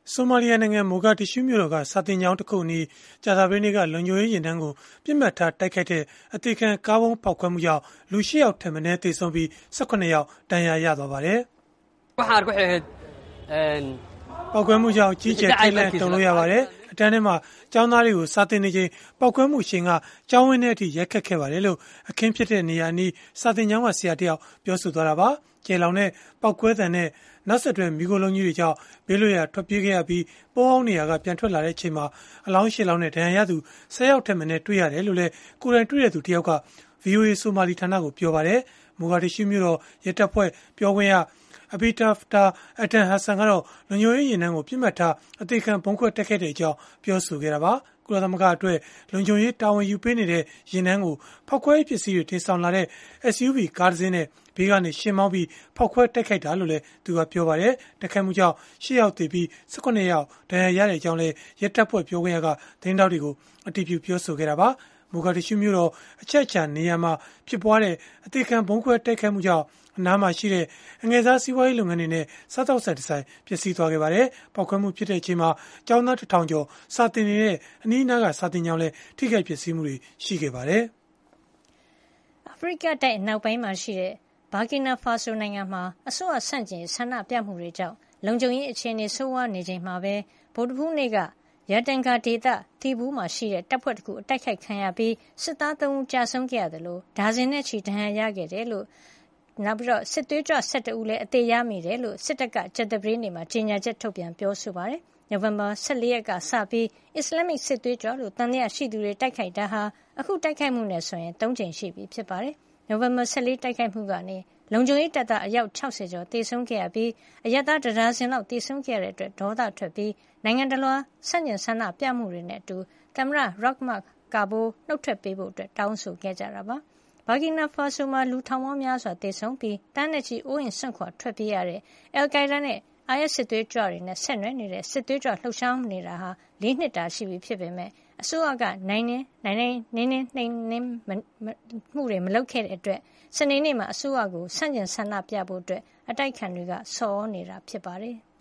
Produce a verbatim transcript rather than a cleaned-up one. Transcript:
ဆိုမာလီယာနိုင်ငံမိုဂါဒစ်ရှူးမြို့တော်ကစာတင်ကျောင်းတစ်ခုအနီးကြာသပတေးနေ့ကလုံခြုံရေးယာဉ်တန်းကိုပြစ်မှတ်ထားတိုက်ခိုက်တဲ့အသေခံကားဘုံဖောက်ခွဲမှုကြောင့်လူရှစ်ယောက်ထက်မနည်းသေဆုံးပြီး၁၈ယောက်ဒဏ်ရာရသွားပါတယ်။ပောက်ကွဲမှုကြောင့်ကြီးကျယ်ထိတ်လန့်တုန်လို့ရပါတယ်။အတန်းထဲမှာကျောင်းသားတွေကိုစာတင်နေချိန်ပောက်ကွဲမှုရှင်ကကျောင်းဝင်းထဲအထိရိုက်ခတ်ခဲ့ပါတယ်လို့အခင်းဖြစ်တဲ့နေရာအနီးစာတင်ကျောင်းကဆရာတစ်ယောက်ပြောဆိုသွားတာပါ။ကျေလောင်တဲ့ပောက်ကွဲသံနဲ့နောက်ဆက်တွဲမိခိုလုံးကြီးတွေကြောင့်ဘေးလွတ်ရာထွက်ပြေးခဲ့ရပြီးပိုးအောင်နေရာကပြန်ထွက်လာတဲ့အချိန်မှာအလောင်းရှစ်လောင်းနဲ့ဒဏ်ရာရသူဆယ်ယောက်ထက်မနည်းတွေ့ရတယ်လို့လည်းကိုယ်တိုင်တွေ့တဲ့သူတစ်ယောက်က ဗွီအိုအေဆိုမာလီဌာနကိုပြောပါတယ်။မိုဂါဒစ်ရှူးမြို့တော်ရဲတပ်ဖွဲ့ပြောခွင့်ရအဘီတာဖတာအတန်ဟာဆန်ကတော့လုံခြုံရေးယာဉ်တန်းကိုပြစ်မှတ်ထားအသေးခံဘုံခွဲတက်ခဲ့တဲ့အကြောင်းပြောဆိုခဲ့တာပါ။ကုလသမဂ္ဂအတွက်လုံခြုံရေးတာဝန်ယူပေးနေတဲ့ယာဉ်တန်းကိုဖောက်ခွဲရေးပစ္စည်းတွေတင်ဆောင်လာတဲ့ အက်စ် ယူ ဗီ ကားတစ်စင်းနဲ့ဘေးကနေရှင်းမောင်းပြီးဖောက်ခွဲတိုက်ခိုက်တာလို့လည်းသူကပြောပါတယ်။တိုက်ခိုက်မှုကြောင့်ရှစ်ယောက်သေပြီး၁၈ယောက်ဒဏ်ရာရတဲ့အကြောင်းလည်းရဲတပ်ဖွဲ့ပြောခွင့်ရကသတင်းတောက်တွေကိုအတည်ပြုပြောဆိုခဲ့တာပါ။မိုဂါဒစ်ရှူးမြို့တော်အချက်အချာနေရာမှာဖြစ်ပွားတဲ့အသေခံဘုံခွဲတိုက်ခိုက်မှုကြောင့်အနားမှာရှိတဲ့အငယ်စားစီးပွားရေးလုပ်ငန်းတွေနဲ့စားတောက်ဆိုင်တစ်ဆိုင်ပျက်စီးသွားခဲ့ပါတယ်။ပောက်ခွဲမှုဖြစ်တဲ့အချိန်မှာကျောင်းသားတစ်ထောင်ကျော်စာတင်နေတဲ့အနီးအနားကစာတင်ကျောင်းလည်းထိခိုက်ပျက်စီးမှုတွေရှိခဲ့ပါတယ်။အာဖရိကတိုက်အနောက်ပိုင်းမှာရှိတဲ့ဘာကီနာဖာဆိုနိုင်ငံမှာအစိုးရဆန့်ကျင်ဆန္ဒပြမှုတွေကြောင့်လုံခြုံရေးအခြေအနေဆိုးဝါးနေချိန်မှာပဲဗုဒ္ဓဟူးနေ့ကရတန်ကာဒေသတီဘူးမှာရှိတဲ့တပ်ဖွဲ့တစ်ခုအတိုက်ခိုက်ခံရပြီးစစ်သားသုံးဦးကြာဆုံးခဲ့ရတယ်လို့ဒါဇင်နဲ့ချီဒဏ်ရာရခဲ့တယ်လို့နောက်ပြီးတော့စစ်သွေးကြွ၁၁ဦးလည်းအသေးရမိတယ်လို့စစ်တပ်ကကြာသပတေးနေ့မှာကြေညာချက်ထုတ်ပြန်ပြောဆိုပါတယ်။နိုဝင်ဘာ၁၄ရက်ကစပြီးအစ္စလာမစ်စစ်သွေးကြွလို့တန်တရားရှိသူတွေတိုက်ခိုက်တာဟာအခုတိုက်ခိုက်မှုနဲ့ဆိုရင်သုံးကြိမ်ရှိပြီဖြစ်ပါတယ်။နိုဝင်ဘာ၁၄တိုက်ခိုက်မှုကနေလုံခြုံရေးတပ်သားအယောက်၆၀ကျော်သေဆုံးခဲ့ရပြီးအရပ်သားတဒါဇင်လောက်သေဆုံးခဲ့ရတဲ့အတွက်ဒေါသထွက်ပြီးနိုင်ငံတလွှာဆန့်ကျင်ဆန္ဒပြမှုတွေနဲ့အတူသမ္မတရော့မတ်ကာဘိုနှုတ်ထွက်ပေးဖို့အတွက်တောင်းဆိုခဲ့ကြတာပါ။ဘာကီနာဖာဆိုမှာလူထောင်ပေါင်းများစွာသေဆုံးပြီးတန်းနဲ့ချီအိုးအိမ်စွန့်ခွာထွက်ပြေးရတဲ့အယ်ကိုင်ဒါနဲ့အိုင်အက်စစ်သွေးကြွတွေနဲ့ဆက်နွယ်နေတဲ့စစ်သွေးကြွလှုပ်ရှားနေတာဟာလေးနှစ်တာရှိပြီဖြစ်ပေမဲ့အစိုးရကနိုင်နေနိုင်နေနေနေနှိမ်နှင်းမှုတွေမလုပ်ခဲ့တဲ့အတွက်စနေနေ့မှာအစိုးရကိုဆန့်ကျင်ဆန္ဒပြဖို့အတွက်အတိုက်ခံတွေကဆော်ဩနေတာဖြစ်ပါတယ်။